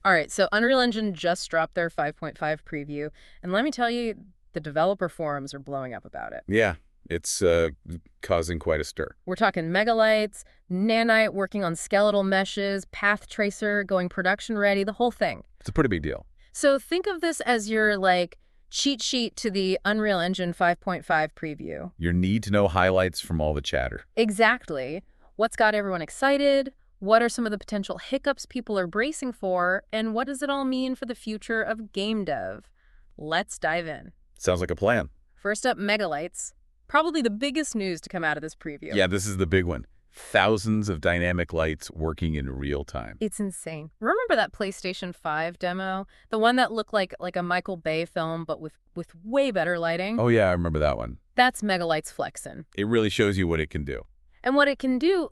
All right, so Unreal Engine just dropped their 5.5 preview, and let me tell you, the developer forums are blowing up about it. Yeah, it's causing quite a stir. We're talking megalites, nanite working on skeletal meshes, path tracer going production ready, the whole thing. It's a pretty big deal. So think of this as your, cheat sheet to the Unreal Engine 5.5 preview. Your need-to-know highlights from all the chatter. Exactly. What's got everyone excited? What are some of the potential hiccups people are bracing for? And what does it all mean for the future of game dev? Let's dive in. Sounds like a plan. First up, megalites. Probably the biggest news to come out of this preview. Yeah, this is the big one. Thousands of dynamic lights working in real time. It's insane. Remember that PlayStation 5 demo? The one that looked like a Michael Bay film, but with way better lighting? Oh yeah, I remember that one. That's megalites flexin'. It really shows you what it can do. And what it can do,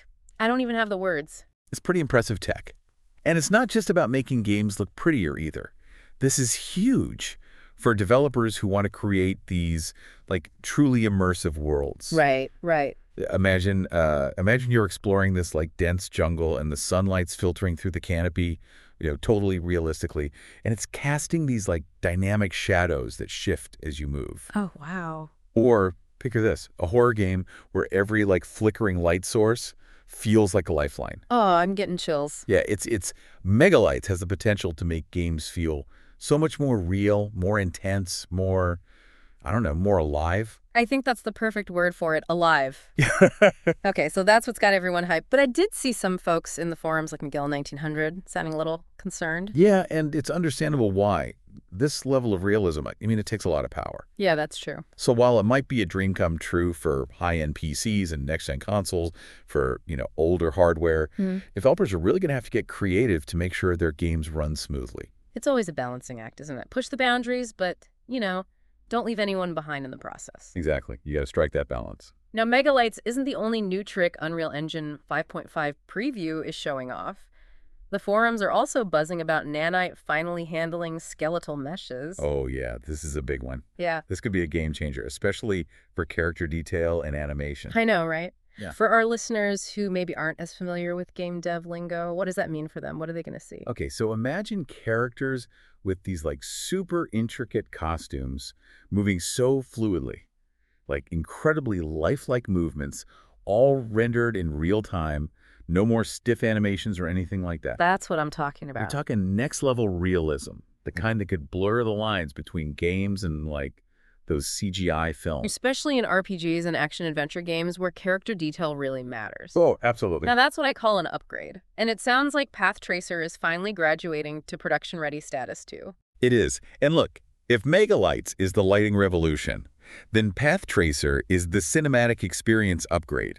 I don't even have the words. It's pretty impressive tech. And it's not just about making games look prettier either. This is huge for developers who want to create these, truly immersive worlds. Right, right. Imagine you're exploring this, dense jungle and the sunlight's filtering through the canopy, totally realistically. And it's casting these, dynamic shadows that shift as you move. Oh, wow. Or, picture this, a horror game where every, flickering light source feels like a lifeline. Oh, I'm getting chills. Yeah, it's Megalites has the potential to make games feel so much more real, more intense, more, I don't know, more alive. I think that's the perfect word for it, alive. Okay, so that's what's got everyone hyped. But I did see some folks in the forums like Miguel 1900 sounding a little concerned. Yeah, and it's understandable why. This level of realism, it takes a lot of power. Yeah, that's true. So while it might be a dream come true for high-end PCs and next-gen consoles, for, older hardware, developers are really going to have to get creative to make sure their games run smoothly. It's always a balancing act, isn't it? Push the boundaries, but, don't leave anyone behind in the process. Exactly. You got to strike that balance. Now, megalites isn't the only new trick Unreal Engine 5.5 preview is showing off. The forums are also buzzing about nanite finally handling skeletal meshes. Oh, yeah. This is a big one. Yeah. This could be a game changer, especially for character detail and animation. I know, right? Yeah. For our listeners who maybe aren't as familiar with game dev lingo, what does that mean for them? What are they going to see? Okay, so imagine characters with these super intricate costumes moving so fluidly, incredibly lifelike movements, all rendered in real time. No more stiff animations or anything like that. That's what I'm talking about. You're talking next level realism, the kind that could blur the lines between games and those CGI films. Especially in RPGs and action-adventure games where character detail really matters. Oh, absolutely. Now, that's what I call an upgrade. And it sounds like Path Tracer is finally graduating to production-ready status, too. It is. And look, if Megalites is the lighting revolution, then Path Tracer is the cinematic experience upgrade.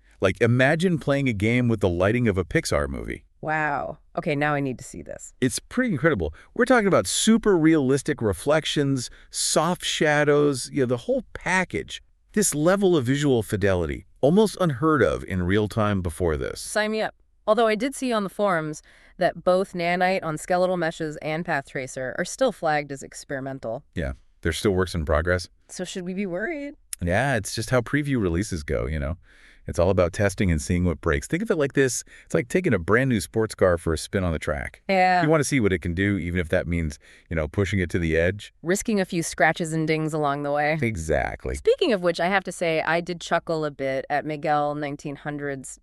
Imagine playing a game with the lighting of a Pixar movie. Wow. Okay, now I need to see this. It's pretty incredible. We're talking about super realistic reflections, soft shadows, the whole package. This level of visual fidelity, almost unheard of in real time before this. Sign me up. Although I did see on the forums that both nanite on skeletal meshes and Path Tracer are still flagged as experimental. Yeah, they're still works in progress. So should we be worried? Yeah, it's just how preview releases go, It's all about testing and seeing what breaks. Think of it like this. It's like taking a brand new sports car for a spin on the track. Yeah. You want to see what it can do, even if that means, pushing it to the edge. Risking a few scratches and dings along the way. Exactly. Speaking of which, I have to say I did chuckle a bit at Miguel 1900's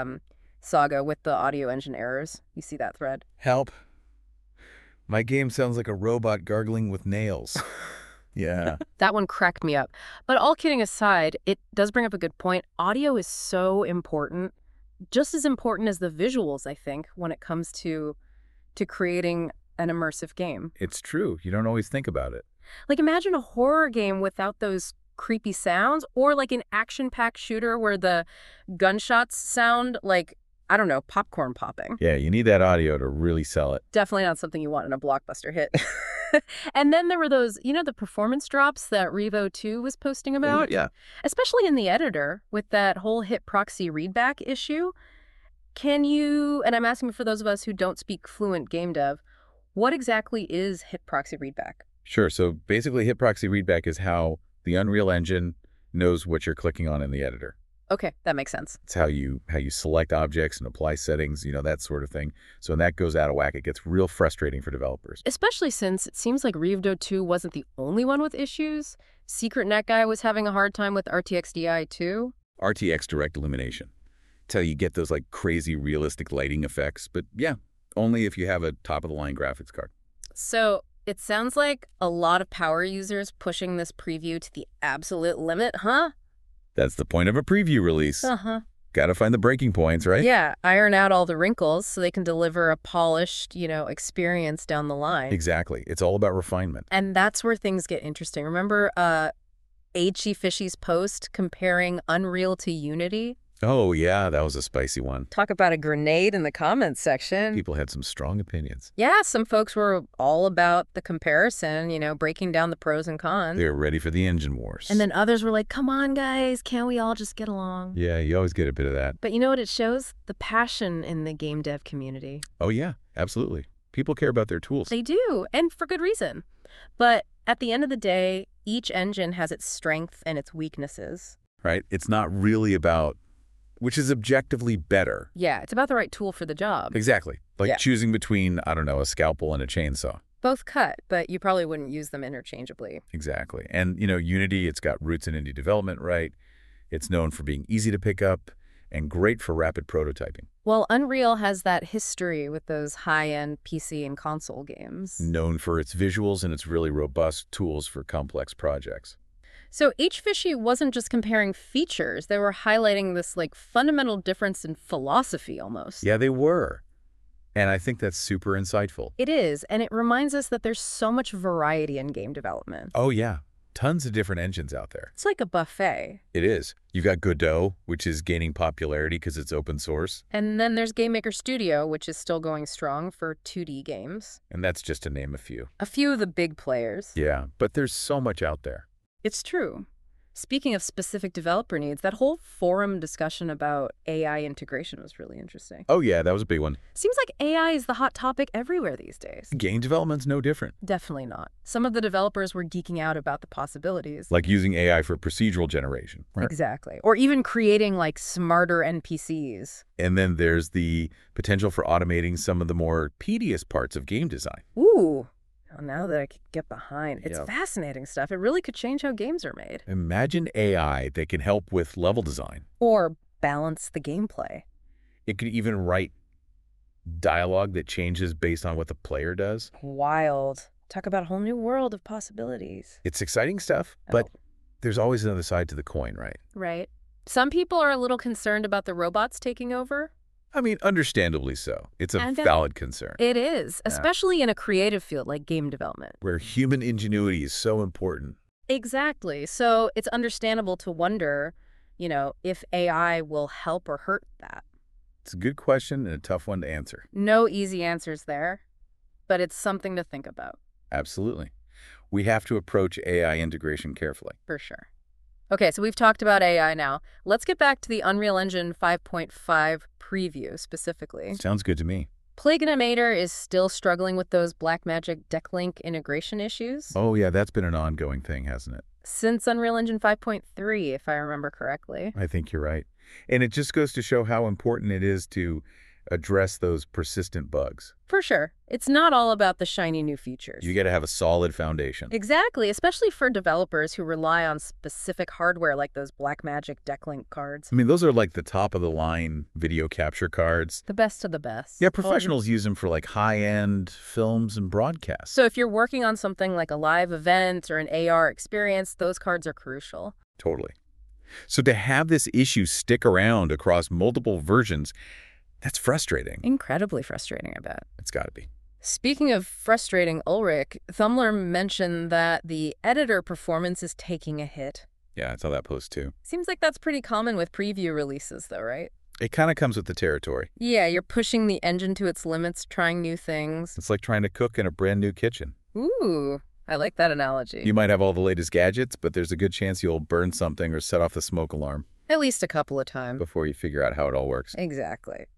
saga with the audio engine errors. You see that thread? Help. My game sounds like a robot gargling with nails. Yeah. That one cracked me up. But all kidding aside, it does bring up a good point. Audio is so important, just as important as the visuals, I think, when it comes to creating an immersive game. It's true. You don't always think about it. Imagine a horror game without those creepy sounds, or an action-packed shooter where the gunshots sound like, I don't know, popcorn popping. Yeah, you need that audio to really sell it. Definitely not something you want in a blockbuster hit. And then there were those, the performance drops that Revo 2 was posting about? Yeah. Especially in the editor with that whole hit proxy readback issue. Can you, and I'm asking for those of us who don't speak fluent game dev, what exactly is hit proxy readback? Sure. So basically hit proxy readback is how the Unreal Engine knows what you're clicking on in the editor. Okay, that makes sense. It's how you select objects and apply settings, that sort of thing. So when that goes out of whack, it gets real frustrating for developers. Especially since it seems like Rivdo 2 wasn't the only one with issues. Secret Net Guy was having a hard time with RTX DI too. RTX direct illumination. It's how you get those like crazy realistic lighting effects, but yeah, only if you have a top-of-the-line graphics card. So it sounds like a lot of power users pushing this preview to the absolute limit, huh? That's the point of a preview release. Uh-huh. Gotta find the breaking points, right? Yeah, iron out all the wrinkles so they can deliver a polished, experience down the line. Exactly. It's all about refinement. And that's where things get interesting. Remember H.E. Fishy's post comparing Unreal to Unity? Oh, yeah, that was a spicy one. Talk about a grenade in the comments section. People had some strong opinions. Yeah, some folks were all about the comparison, breaking down the pros and cons. They were ready for the engine wars. And then others were like, come on, guys, can't we all just get along? Yeah, you always get a bit of that. But you know what it shows? The passion in the game dev community. Oh, yeah, absolutely. People care about their tools. They do, and for good reason. But at the end of the day, each engine has its strengths and its weaknesses. Right? It's not really about which is objectively better. Yeah, it's about the right tool for the job. Exactly. Like Yeah. choosing between, I don't know, a scalpel and a chainsaw. Both cut, but you probably wouldn't use them interchangeably. Exactly. And, Unity, it's got roots in indie development, right? It's known for being easy to pick up and great for rapid prototyping. Well, Unreal has that history with those high-end PC and console games. Known for its visuals and its really robust tools for complex projects. So H-Fishy wasn't just comparing features. They were highlighting this fundamental difference in philosophy almost. Yeah, they were. And I think that's super insightful. It is, and it reminds us that there's so much variety in game development. Oh, yeah. Tons of different engines out there. It's like a buffet. It is. You've got Godot, which is gaining popularity because it's open source. And then there's Game Maker Studio, which is still going strong for 2D games. And that's just to name a few. A few of the big players. Yeah, but there's so much out there. It's true. Speaking of specific developer needs, that whole forum discussion about AI integration was really interesting. Oh, yeah, that was a big one. Seems like AI is the hot topic everywhere these days. Game development's no different. Definitely not. Some of the developers were geeking out about the possibilities. Like using AI for procedural generation. Right? Exactly. Or even creating smarter NPCs. And then there's the potential for automating some of the more tedious parts of game design. Ooh. Now that I could get behind. It's Yep. fascinating stuff. It really could change how games are made. Imagine AI that can help with level design. Or balance the gameplay. It could even write dialogue that changes based on what the player does. Wild. Talk about a whole new world of possibilities. It's exciting stuff, but Oh. there's always another side to the coin, right? Right. Some people are a little concerned about the robots taking over. I mean, understandably so. It's a And, valid concern. It is, Yeah. especially in a creative field like game development. Where human ingenuity is so important. Exactly. So it's understandable to wonder, if AI will help or hurt that. It's a good question and a tough one to answer. No easy answers there, but it's something to think about, Absolutely. We have to approach AI integration carefully. for sure. Okay, so we've talked about AI now. Let's get back to the Unreal Engine 5.5 preview specifically. Sounds good to me. Plague Animator is still struggling with those Blackmagic DeckLink integration issues Oh, yeah, that's been an ongoing thing, hasn't it? since Unreal Engine 5.3, if I remember correctly. I think you're right. And it just goes to show how important it is to address those persistent bugs. For sure. It's not all about the shiny new features. You got to have a solid foundation. Exactly, especially for developers who rely on specific hardware like those Blackmagic DeckLink cards. I mean, those are like the top-of-the-line video capture cards. The best of the best. Yeah, professionals use them for like high-end films and broadcasts. So if you're working on something like a live event or an AR experience, those cards are crucial. Totally. So to have this issue stick around across multiple versions, that's frustrating. Incredibly frustrating, I bet. It's got to be. Speaking of frustrating Ulrich, Thumbler mentioned that the editor performance is taking a hit. Yeah, I saw that post too. Seems like that's pretty common with preview releases, though, right? It kind of comes with the territory. Yeah, you're pushing the engine to its limits, trying new things. It's like trying to cook in a brand new kitchen. Ooh, I like that analogy. You might have all the latest gadgets, but there's a good chance you'll burn something or set off the smoke alarm At least a couple of times. before you figure out how it all works. Exactly.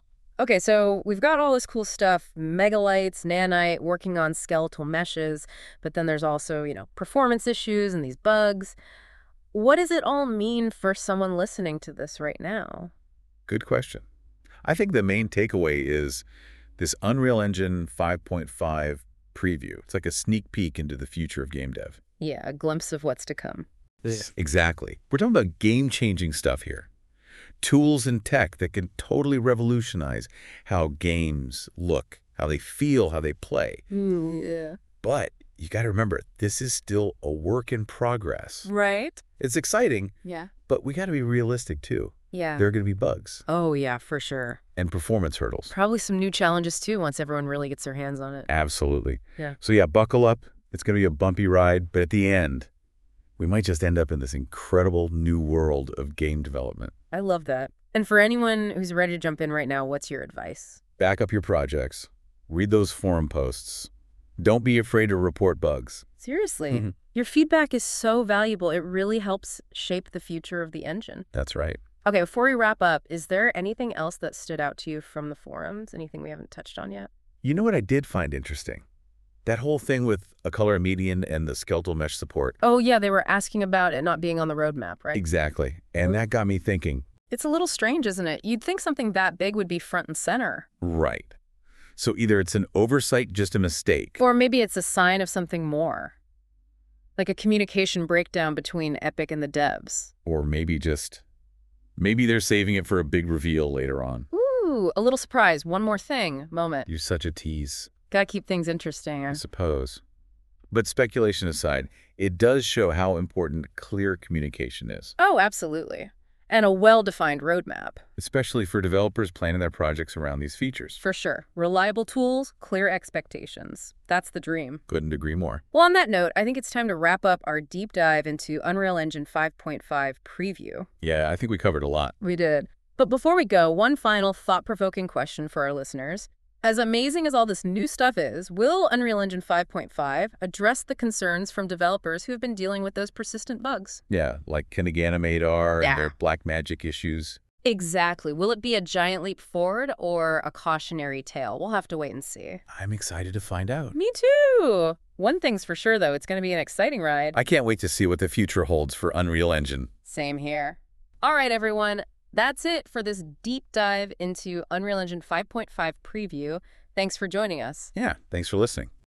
So we've got all this cool stuff, megalites, nanite, working on skeletal meshes, but then there's also, performance issues and these bugs. what does it all mean for someone listening to this right now? Good question. I think the main takeaway is this Unreal Engine 5.5 preview. It's like a sneak peek into the future of game dev. Yeah, a glimpse of what's to come. Yeah. Exactly. We're talking about game-changing stuff here. Tools and tech that can totally revolutionize how games look, how they feel, how they play. Yeah. But you got to remember, this is still a work in progress. Right? It's exciting, Yeah. but we got to be realistic too. Yeah. There are going to be bugs Oh, yeah, for sure. and performance hurdles. Probably some new challenges, too, once everyone really gets their hands on it. Absolutely. Yeah. So yeah, buckle up. It's going to be a bumpy ride, but at the end, we might just end up in this incredible new world of game development. I love that. And for anyone who's ready to jump in right now, what's your advice? Back up your projects. Read those forum posts. Don't be afraid to report bugs. Seriously. Mhm. Your feedback is so valuable. It really helps shape the future of the engine. That's right. Okay, before we wrap up, is there anything else that stood out to you from the forums? Anything we haven't touched on yet? You know what I did find interesting? That whole thing with a color median and the skeletal mesh support. Oh, yeah, they were asking about it not being on the roadmap, right? Exactly. And that got me thinking, It's a little strange, isn't it? You'd think something that big would be front and center. right. So either it's an oversight, just a mistake. Or maybe it's a sign of something more. Like a communication breakdown between Epic and the devs. Or maybe they're saving it for a big reveal later on. Ooh, a little surprise. One more thing. Moment. You're such a tease, Gotta keep things interesting. I suppose. But speculation aside, it does show how important clear communication is, Oh, absolutely. And a well-defined roadmap. especially for developers planning their projects around these features. For sure. Reliable tools, clear expectations. That's the dream. Couldn't agree more. Well, on that note, I think it's time to wrap up our deep dive into Unreal Engine 5.5 preview. Yeah, I think we covered a lot. We did. But before we go, one final thought-provoking question for our listeners. As amazing as all this new stuff is, will Unreal Engine 5.5 address the concerns from developers who have been dealing with those persistent bugs? Yeah, like Kiniganimator Yeah. and their Black Magic issues. Exactly. Will it be a giant leap forward or a cautionary tale? We'll have to wait and see. I'm excited to find out. Me too. One thing's for sure, though. It's going to be an exciting ride. I can't wait to see what the future holds for Unreal Engine. Same here. All right, everyone. That's it for this deep dive into Unreal Engine 5.5 preview. Thanks for joining us. Yeah, thanks for listening.